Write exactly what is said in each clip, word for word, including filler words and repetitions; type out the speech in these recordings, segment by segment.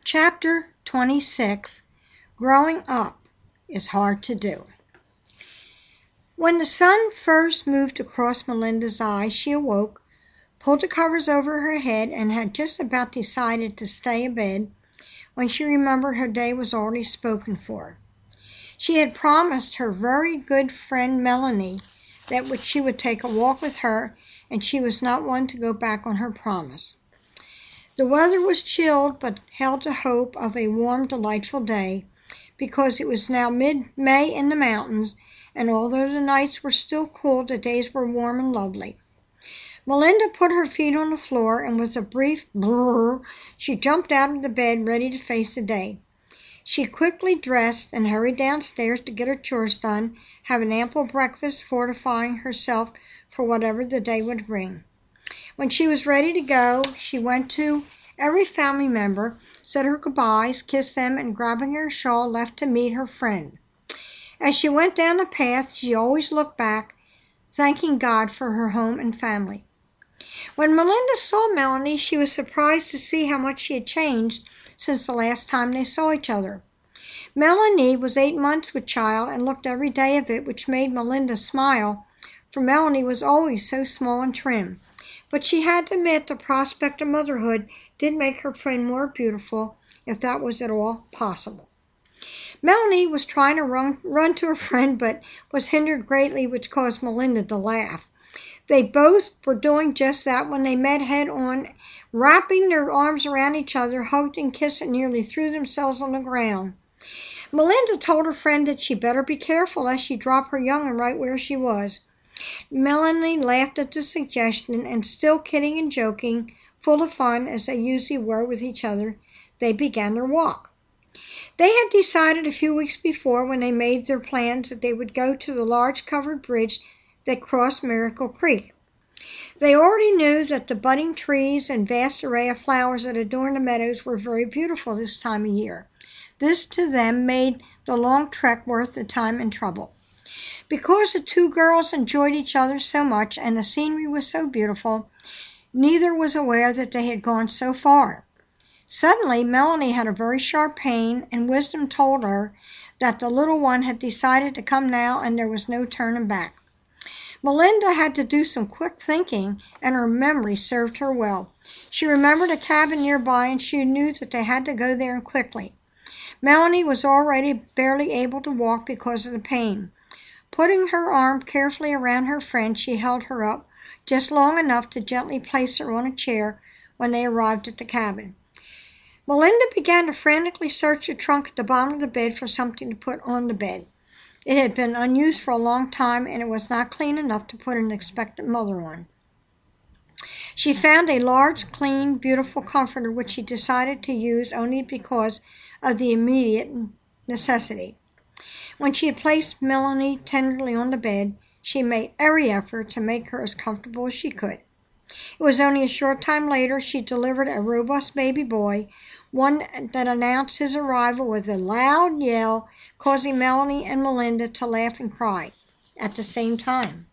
Chapter twenty-six, Growing Up is Hard to Do. When the sun first moved across Melinda's eyes, she awoke, pulled the covers over her head, and had just about decided to stay abed when she remembered her day was already spoken for. She had promised her very good friend Melanie that she would take a walk with her, and she was not one to go back on her promise. The weather was chilled, but held the hope of a warm, delightful day, because it was now mid-May in the mountains, and although the nights were still cool, the days were warm and lovely. Melinda put her feet on the floor, and with a brief brrr, she jumped out of the bed, ready to face the day. She quickly dressed and hurried downstairs to get her chores done, have an ample breakfast, fortifying herself for whatever the day would bring. When she was ready to go, she went to every family member, said her goodbyes, kissed them, and grabbing her shawl, left to meet her friend. As she went down the path, she always looked back, thanking God for her home and family. When Melinda saw Melanie, she was surprised to see how much she had changed since the last time they saw each other. Melanie was eight months with child and looked every day of it, which made Melinda smile, for Melanie was always so small and trim. But she had to admit the prospect of motherhood did make her friend more beautiful, if that was at all possible. Melanie was trying to run, run to her friend, but was hindered greatly, which caused Melinda to laugh. They both were doing just that when they met head-on, wrapping their arms around each other, hugged and kissed, and nearly threw themselves on the ground. Melinda told her friend that she better be careful lest she drop her young one right where she was. Melanie laughed at the suggestion, and still kidding and joking, full of fun as they usually were with each other, they began their walk. They had decided a few weeks before, when they made their plans, that they would go to the large covered bridge that crossed Miracle Creek. They already knew that the budding trees and vast array of flowers that adorned the meadows were very beautiful this time of year. This to them made the long trek worth the time and trouble. Because the two girls enjoyed each other so much and the scenery was so beautiful, neither was aware that they had gone so far. Suddenly, Melanie had a very sharp pain, and wisdom told her that the little one had decided to come now and there was no turning back. Melinda had to do some quick thinking, and her memory served her well. She remembered a cabin nearby, and she knew that they had to go there and quickly. Melanie was already barely able to walk because of the pain. Putting her arm carefully around her friend, she held her up just long enough to gently place her on a chair when they arrived at the cabin. Melinda began to frantically search the trunk at the bottom of the bed for something to put on the bed. It had been unused for a long time, and it was not clean enough to put an expectant mother on. She found a large, clean, beautiful comforter, which she decided to use only because of the immediate necessity. When she had placed Melanie tenderly on the bed, she made every effort to make her as comfortable as she could. It was only a short time later she delivered a robust baby boy, one that announced his arrival with a loud yell, causing Melanie and Melinda to laugh and cry at the same time.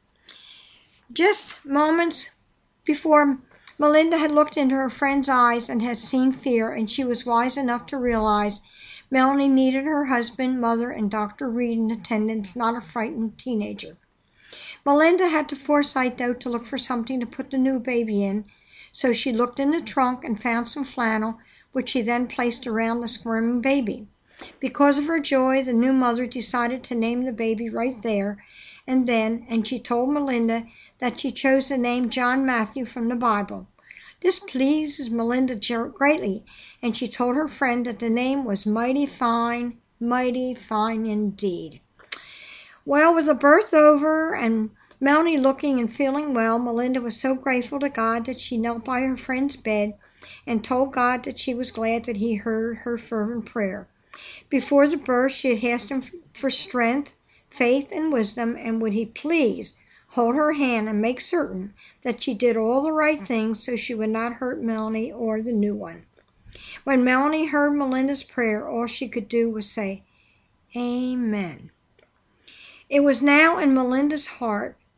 Just moments before, Melinda had looked into her friend's eyes and had seen fear, and she was wise enough to realize Melanie needed her husband, mother, and Doctor Reed in attendance, not a frightened teenager. Melinda had the foresight, though, to look for something to put the new baby in, so she looked in the trunk and found some flannel, which she then placed around the squirming baby. Because of her joy, the new mother decided to name the baby right there and then, and she told Melinda that she chose the name John Matthew from the Bible. This pleased Melinda greatly, and she told her friend that the name was mighty fine, mighty fine indeed. Well, with the birth over and Melanie looking and feeling well, Melinda was so grateful to God that she knelt by her friend's bed and told God that she was glad that he heard her fervent prayer. Before the birth, she had asked him for strength, faith, and wisdom, and would he please hold her hand and make certain that she did all the right things so she would not hurt Melanie or the new one. When Melanie heard Melinda's prayer, all she could do was say, Amen. It was now in Melinda's heart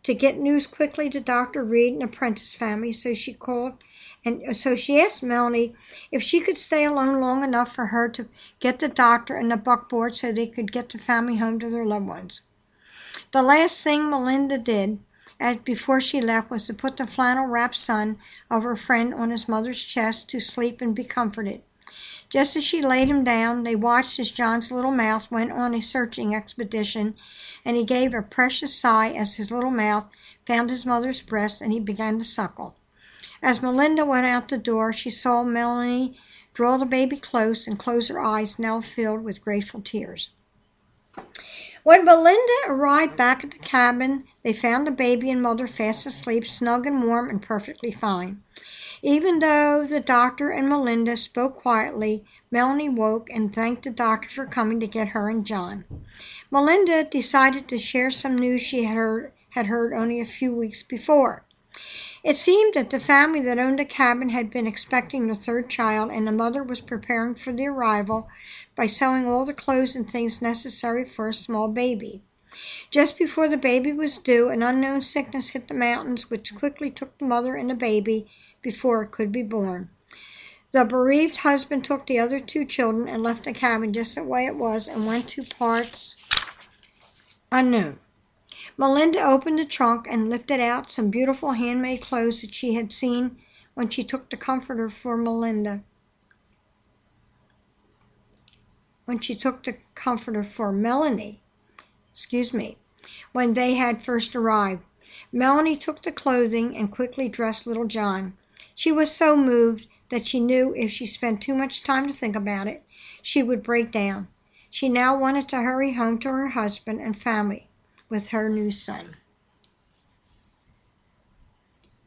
to get news quickly to Doctor Reed and the Prentice family, so she called and so she asked Melanie if she could stay alone long enough for her to get the doctor and the buckboard so they could get the family home to their loved ones. The last thing Melinda did as before she left was to put the flannel-wrapped son of her friend on his mother's chest to sleep and be comforted. Just as she laid him down, they watched as John's little mouth went on a searching expedition, and he gave a precious sigh as his little mouth found his mother's breast and he began to suckle. As Melinda went out the door, she saw Melanie draw the baby close and close her eyes, now filled with grateful tears. When Melinda arrived back at the cabin, they found the baby and mother fast asleep, snug and warm and perfectly fine. Even though the doctor and Melinda spoke quietly, Melanie woke and thanked the doctor for coming to get her and John. Melinda decided to share some news she had heard, had heard only a few weeks before. It seemed that the family that owned the cabin had been expecting the third child, and the mother was preparing for the arrival by sewing all the clothes and things necessary for a small baby. Just before the baby was due, an unknown sickness hit the mountains, which quickly took the mother and the baby before it could be born. The bereaved husband took the other two children and left the cabin just the way it was and went to parts unknown. Melinda opened the trunk and lifted out some beautiful handmade clothes that she had seen when she took the comforter for Melinda. When she took the comforter for Melanie, excuse me, when they had first arrived. Melanie took the clothing and quickly dressed little John. She was so moved that she knew if she spent too much time to think about it, she would break down. She now wanted to hurry home to her husband and family with her new son.